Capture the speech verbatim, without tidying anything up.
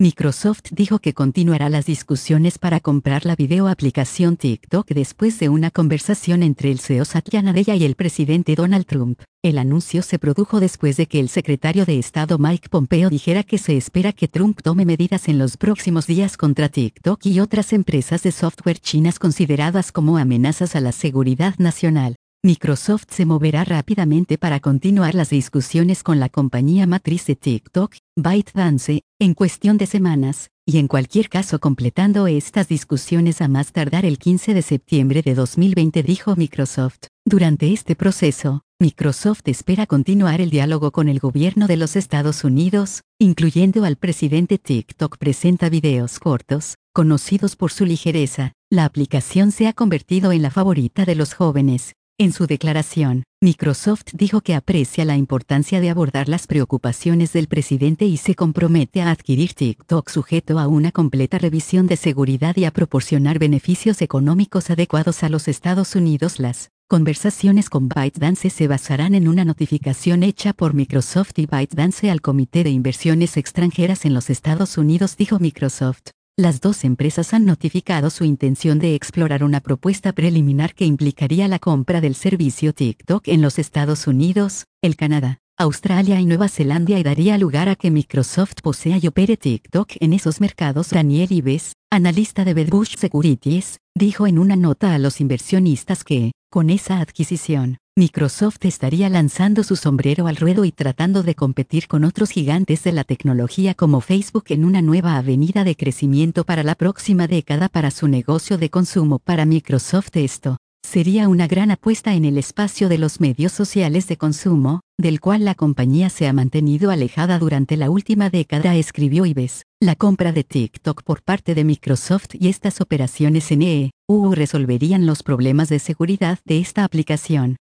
Microsoft dijo que continuará las discusiones para comprar la video aplicación TikTok después de una conversación entre el C E O Satya Nadella y el presidente Donald Trump. El anuncio se produjo después de que el secretario de Estado Mike Pompeo dijera que se espera que Trump tome medidas en los próximos días contra TikTok y otras empresas de software chinas consideradas como amenazas a la seguridad nacional. Microsoft se moverá rápidamente para continuar las discusiones con la compañía matriz de TikTok, ByteDance, en cuestión de semanas, y en cualquier caso completando estas discusiones a más tardar el quince de septiembre de dos mil veinte, dijo Microsoft. Durante este proceso, Microsoft espera continuar el diálogo con el gobierno de los Estados Unidos, incluyendo al presidente. TikTok presenta videos cortos, conocidos por su ligereza. La aplicación se ha convertido en la favorita de los jóvenes. En su declaración, Microsoft dijo que aprecia la importancia de abordar las preocupaciones del presidente y se compromete a adquirir TikTok sujeto a una completa revisión de seguridad y a proporcionar beneficios económicos adecuados a los Estados Unidos. Las conversaciones con ByteDance se basarán en una notificación hecha por Microsoft y ByteDance al Comité de Inversiones Extranjeras en los Estados Unidos, dijo Microsoft. Las dos empresas han notificado su intención de explorar una propuesta preliminar que implicaría la compra del servicio TikTok en los Estados Unidos, el Canadá, Australia y Nueva Zelanda y daría lugar a que Microsoft posea y opere TikTok en esos mercados. Daniel Ives, analista de Wedbush Securities, dijo en una nota a los inversionistas que, con esa adquisición, Microsoft estaría lanzando su sombrero al ruedo y tratando de competir con otros gigantes de la tecnología como Facebook en una nueva avenida de crecimiento para la próxima década para su negocio de consumo. Para Microsoft esto sería una gran apuesta en el espacio de los medios sociales de consumo, del cual la compañía se ha mantenido alejada durante la última década, escribió Ives. La compra de TikTok por parte de Microsoft y estas operaciones en E U resolverían los problemas de seguridad de esta aplicación.